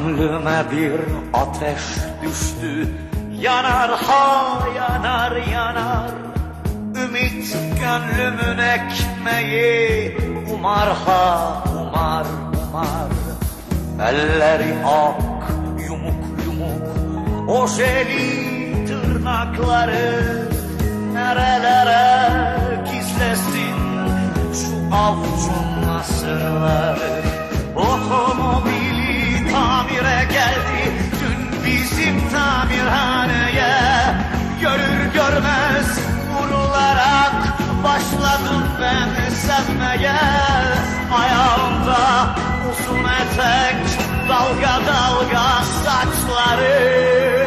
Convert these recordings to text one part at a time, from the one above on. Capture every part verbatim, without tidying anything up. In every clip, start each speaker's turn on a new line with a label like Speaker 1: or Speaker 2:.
Speaker 1: Gönlüme bir ateş düştü, yanar ha yanar yanar. Ümit gönlümün ekmeği, umar ha umar umar. Elleri ak yumuk yumuk, ojeli tırnakları nerelere gizlesin şu avucun nasırları. Otomobili tamire geldi dün bizim tamirhaneye. Görür görmez vurularak başladım ben sevmeye. Ayağımda uzun etek, dalga dalga saçları.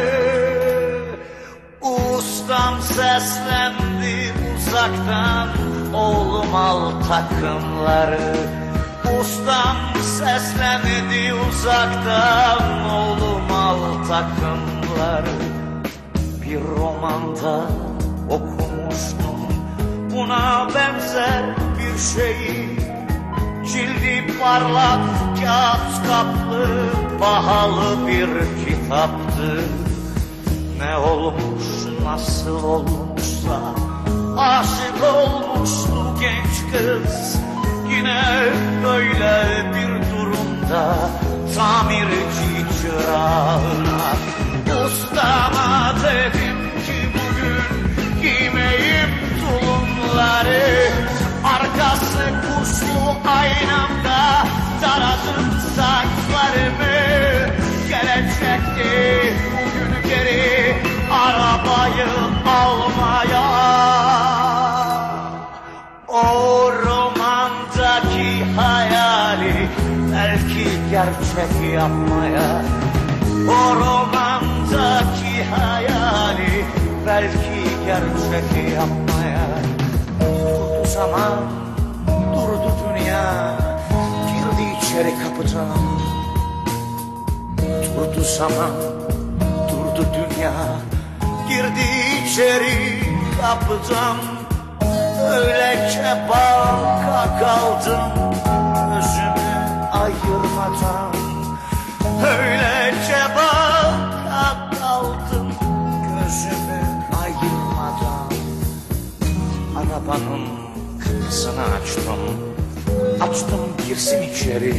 Speaker 1: Ustam seslendi uzaktan, oğlum al takımları. Ustam seslendi uzaktan, oğlum al takımları. Bir romanda okumuştum buna benzer bir şeyi. Cildi parlak kağıt kaplı, pahalı bir kitaptı. Ne olmuş nasıl olmuşsa aşık olmuştu genç kız. Yine böyle bir durumda tamirci çırağına. Ustama dedim ki bugün giymeyim tulumları. Arkası kuşlu aynamda taradım saçlarımı. Gelecekti bugün geri arabayı almaya. O romandaki hayali belki gerçek yapmaya. O romandaki hayali belki gerçek yapmaya. Durdu zaman, durdu dünya, girdi içeri kapıdan. Durdu zaman, durdu dünya, girdi içeri kapıdan. Öylece baka kaldım gözümü ayırmadan. Öylece baka kaldım gözümü ayırmadan. Arabanın kapısını açtım, açtım girsin içeri.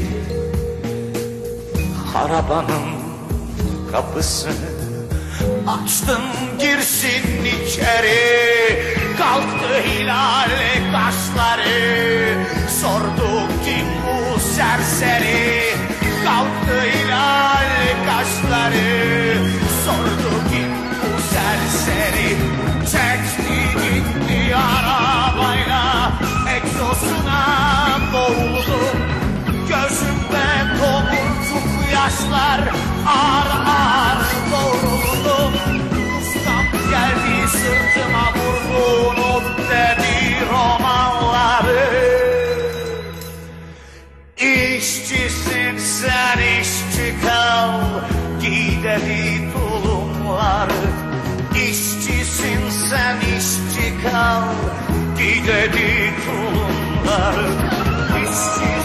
Speaker 1: Arabanın kapısını açtım girsin içeri. Kalktı hilal kaşları, sordu kim bu serseri. Kalktı hilal kaşları, sordu kim bu serseri. Çekti gitti arabayla, egzosuna boğuldum. Gözümde tomurcuk yaşlar, ağır ağır doğruldum. Ustam geldi sırtıma vurdu, not dedi romanları. İşçisin sen işçi kal, giy dedi tulumları. İşçisin sen işçi kal, giy dedi tulumları. İşçi